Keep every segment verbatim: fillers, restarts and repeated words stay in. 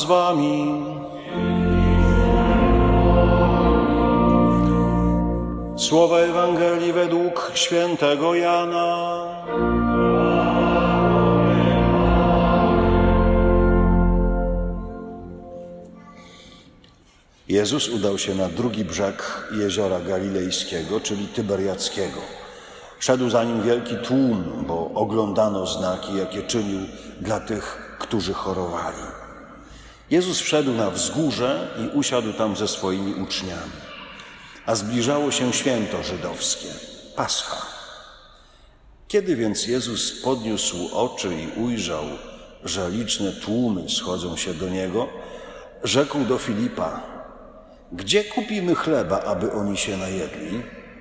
z wami. Słowa Ewangelii według świętego Jana. Jezus udał się na drugi brzeg jeziora galilejskiego, czyli Tyberiackiego. Szedł za nim wielki tłum, bo oglądano znaki, jakie czynił dla tych, którzy chorowali. Jezus wszedł na wzgórze i usiadł tam ze swoimi uczniami. A zbliżało się święto żydowskie, Pascha. Kiedy więc Jezus podniósł oczy i ujrzał, że liczne tłumy schodzą się do Niego, rzekł do Filipa: gdzie kupimy chleba, aby oni się najedli?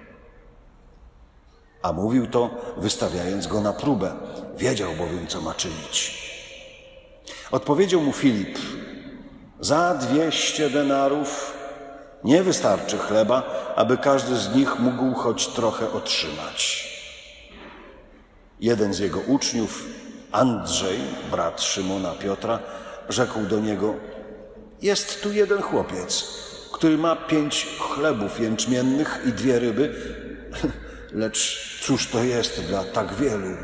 A mówił to, wystawiając go na próbę. Wiedział bowiem, co ma czynić. Odpowiedział mu Filip: za dwieście denarów nie wystarczy chleba, aby każdy z nich mógł choć trochę otrzymać. Jeden z jego uczniów, Andrzej, brat Szymona Piotra, rzekł do niego: jest tu jeden chłopiec, który ma pięć chlebów jęczmiennych i dwie ryby, lecz cóż to jest dla tak wielu?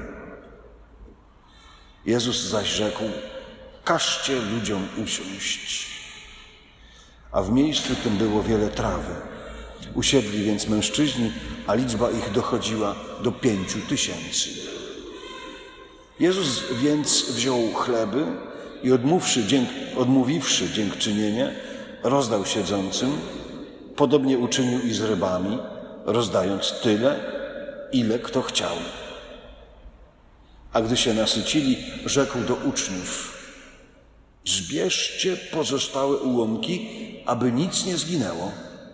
Jezus zaś rzekł: każcie ludziom usiąść. A w miejscu tym było wiele trawy. Usiedli więc mężczyźni, a liczba ich dochodziła do pięciu tysięcy. Jezus więc wziął chleby i odmówszy, dzięk, odmówiwszy dziękczynienie, rozdał siedzącym. Podobnie uczynił i z rybami, rozdając tyle, ile kto chciał. A gdy się nasycili, rzekł do uczniów: zbierzcie pozostałe ułomki, aby nic nie zginęło.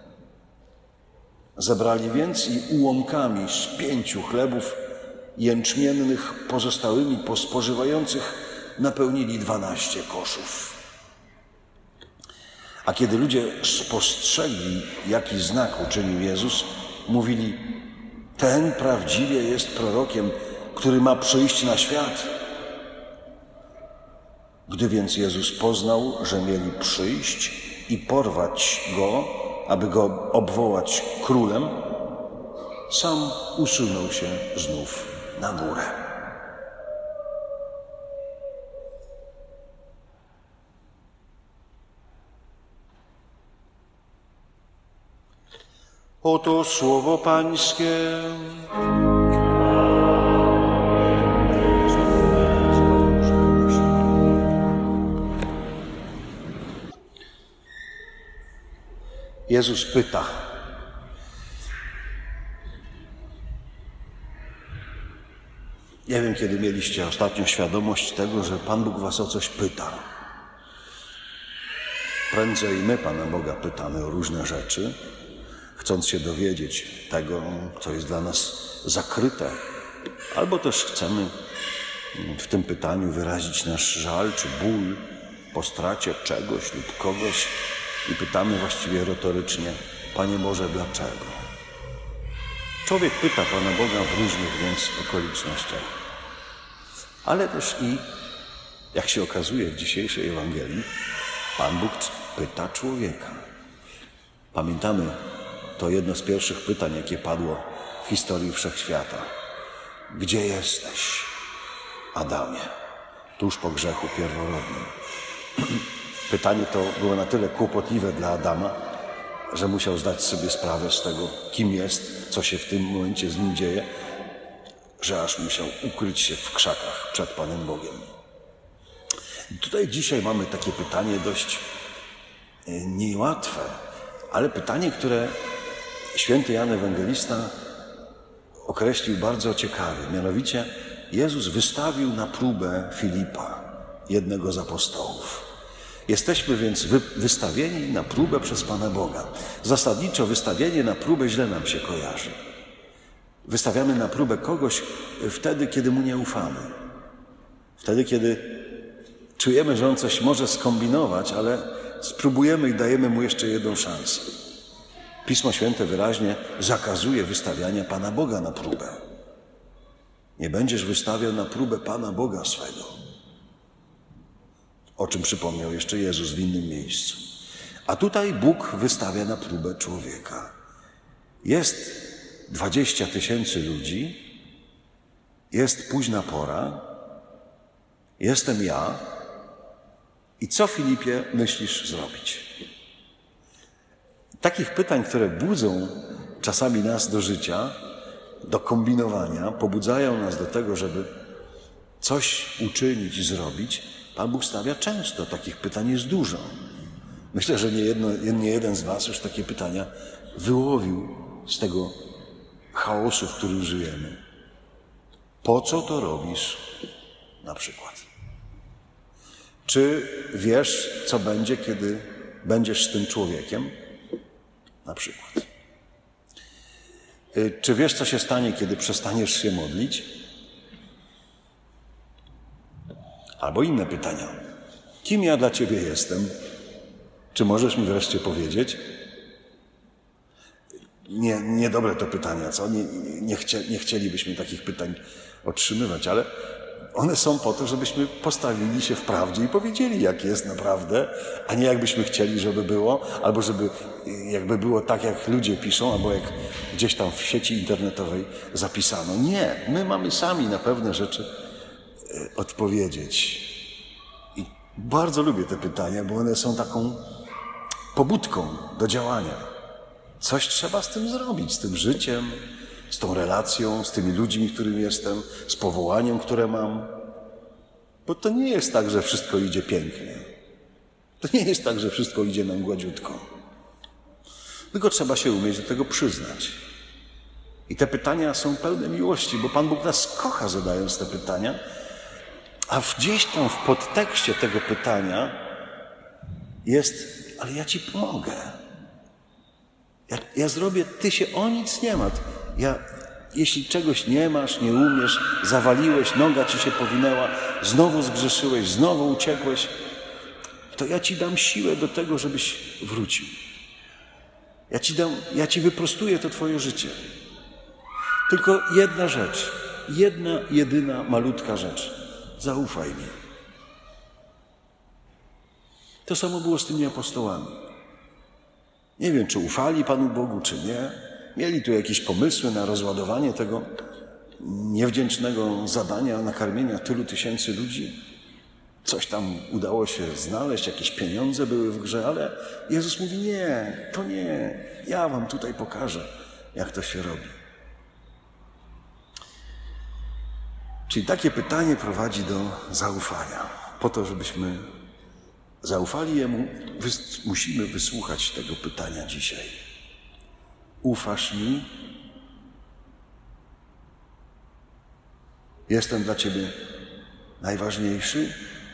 Zebrali więc i ułomkami z pięciu chlebów jęczmiennych pozostałymi po spożywających napełnili dwanaście koszów. A kiedy ludzie spostrzegli, jaki znak uczynił Jezus, mówili: ten prawdziwie jest prorokiem, który ma przyjść na świat. Gdy więc Jezus poznał, że mieli przyjść i porwać Go, aby Go obwołać królem, sam usunął się znów na górę. Oto słowo Pańskie. Jezus pyta. Nie wiem, kiedy mieliście ostatnio świadomość tego, że Pan Bóg was o coś pyta. Prędzej my Pana Boga pytamy o różne rzeczy, chcąc się dowiedzieć tego, co jest dla nas zakryte, albo też chcemy w tym pytaniu wyrazić nasz żal czy ból po stracie czegoś lub kogoś i pytamy właściwie retorycznie: Panie Boże, dlaczego? Człowiek pyta Pana Boga w różnych więc okolicznościach. Ale też i, jak się okazuje w dzisiejszej Ewangelii, Pan Bóg pyta człowieka. Pamiętamy to jedno z pierwszych pytań, jakie padło w historii wszechświata. Gdzie jesteś, Adamie? Tuż po grzechu pierworodnym. Pytanie to było na tyle kłopotliwe dla Adama, że musiał zdać sobie sprawę z tego, kim jest, co się w tym momencie z nim dzieje, że aż musiał ukryć się w krzakach przed Panem Bogiem. I tutaj dzisiaj mamy takie pytanie dość niełatwe, ale pytanie, które święty Jan Ewangelista określił bardzo ciekawie. Mianowicie Jezus wystawił na próbę Filipa, jednego z apostołów. Jesteśmy więc wy, wystawieni na próbę przez Pana Boga. Zasadniczo wystawienie na próbę źle nam się kojarzy. Wystawiamy na próbę kogoś wtedy, kiedy mu nie ufamy. Wtedy, kiedy czujemy, że on coś może skombinować, ale spróbujemy i dajemy mu jeszcze jedną szansę. Pismo Święte wyraźnie zakazuje wystawiania Pana Boga na próbę. Nie będziesz wystawiał na próbę Pana Boga swego. o czym przypomniał jeszcze Jezus w innym miejscu. A tutaj Bóg wystawia na próbę człowieka. Jest dwadzieścia tysięcy ludzi, jest późna pora, jestem ja i co, Filipie, myślisz zrobić? Takich pytań, które budzą czasami nas do życia, do kombinowania, pobudzają nas do tego, żeby coś uczynić i zrobić, Pan Bóg stawia często. Takich pytań jest dużo. Myślę, że nie, jedno, nie jeden z was już takie pytania wyłowił z tego chaosu, w którym żyjemy. Po co to robisz? Na przykład. Czy wiesz, co będzie, kiedy będziesz z tym człowiekiem? Na przykład. Czy wiesz, co się stanie, kiedy przestaniesz się modlić? Albo inne pytania. Kim ja dla ciebie jestem? Czy możesz mi wreszcie powiedzieć? Nie, niedobre to pytania, co? Nie, nie, chcie, nie chcielibyśmy takich pytań otrzymywać, ale one są po to, żebyśmy postawili się w prawdzie i powiedzieli, jak jest naprawdę, a nie jakbyśmy chcieli, żeby było, albo żeby jakby było tak, jak ludzie piszą, albo jak gdzieś tam w sieci internetowej zapisano. Nie, my mamy sami na pewne rzeczy odpowiedzieć. I bardzo lubię te pytania, bo one są taką pobudką do działania. Coś trzeba z tym zrobić, z tym życiem, z tą relacją, z tymi ludźmi, którym jestem, z powołaniem, które mam. Bo to nie jest tak, że wszystko idzie pięknie. To nie jest tak, że wszystko idzie nam gładziutko. Tylko trzeba się umieć do tego przyznać. I te pytania są pełne miłości, bo Pan Bóg nas kocha, zadając te pytania, a gdzieś tam w podtekście tego pytania jest, ale ja ci pomogę. Ja, ja zrobię, ty się o nic nie martw. Ja, jeśli czegoś nie masz, nie umiesz, zawaliłeś, noga ci się powinęła, znowu zgrzeszyłeś, znowu uciekłeś, to ja ci dam siłę do tego, żebyś wrócił. Ja ci dam, ja ci wyprostuję to twoje życie. Tylko jedna rzecz, jedna, jedyna, malutka rzecz. Zaufaj mi. To samo było z tymi apostołami. Nie wiem, czy ufali Panu Bogu, czy nie. Mieli tu jakieś pomysły na rozładowanie tego niewdzięcznego zadania nakarmienia tylu tysięcy ludzi. Coś tam udało się znaleźć, jakieś pieniądze były w grze, ale Jezus mówi, nie, to nie, ja wam tutaj pokażę, jak to się robi. Czyli takie pytanie prowadzi do zaufania. Po to, żebyśmy zaufali Jemu, wys- musimy wysłuchać tego pytania dzisiaj. Ufasz mi? Jestem dla Ciebie najważniejszy?